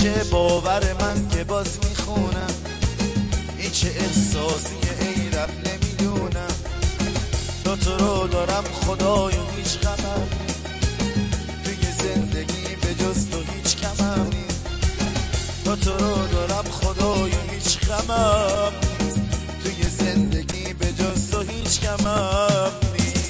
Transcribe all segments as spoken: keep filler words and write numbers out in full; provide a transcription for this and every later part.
نمیشه باور من که باز میخونم این چه احساسیه ای رب نمیدونم. تا تو رو دارم خدایا هیچ غمم توی زندگی به جز تو هیچ کمم نیست. تا تو رو دارم خدایا هیچ غمم نیست توی زندگی به جز تو هیچ کمم نیست.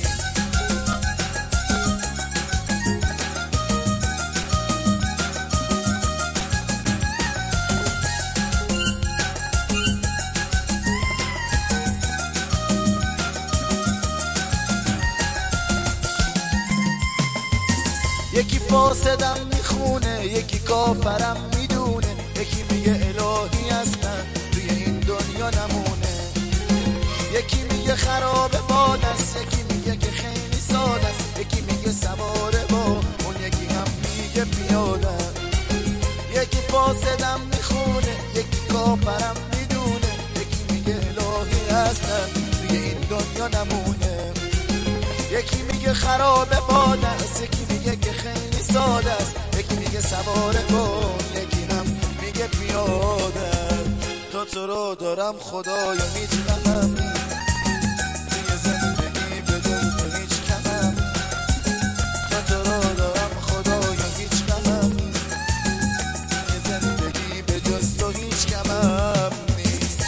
یکی فاسدم میخونه یکی کافرم میدونه، یکی میگه الهی هستن توی این دنیا نمونه، یکی میگه خراب باد است، یکی میگه که خیلی ساده است، یکی میگه سواره با اون یکی هم میگه پیاده. یکی فاسدم میخونه یکی کافرم میدونه، یکی میگه الهی هستن توی این دنیا نمونه، یکی میگه خراب باد است، یکی میگه که خیلی ساده است، یکی میگه سواره کن، یکی هم میگه پیاده. تا تو رو دارم خدایا هیچ غمم نیست توی زندگی به جز تو هیچ کمم. تا تو رو دارم خدایا هیچ غمم نیست توی زندگی به جز تو هیچ کمم نیست.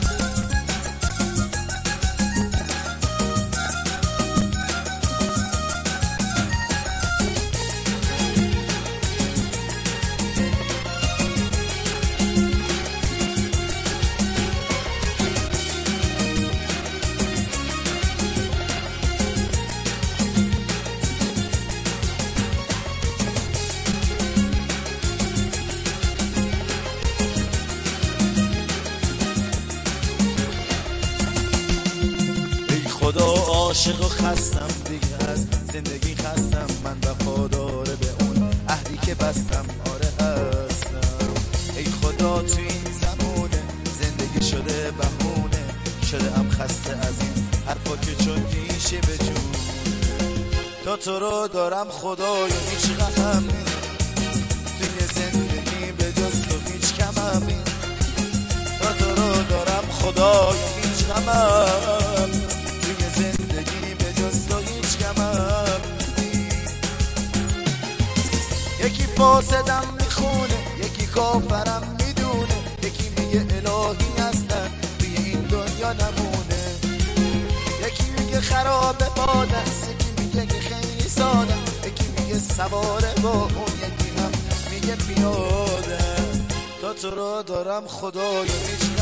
خدا عاشق و خستم دیگه از زندگی خستم، من وفادار به اون عهدی که بستم، آره هستم. ای خدا تو این زمونه زندگی شده بهونه، شده هم خسته از این حرفا که چون میشه به جونه. تا تو رو دارم خدایا هیچ غمم نیست توی زندگی به جز تو هیچ کمم نیست. تا تو رو دارم خدایا هیچ غمم نیست زندگی به جز تو هیچ کمم نیست. یکی فاسدم میخونه یکی کافرم میدونه، یکی میگه الهی هستن توی این دنیا نمونه، یکی میگه خراب باد است، یکی میگه که خیلی ساده، یکی میگه سواره با اون، یکی هم میگه پیاده. تا تو رو دارم خدایا هیچ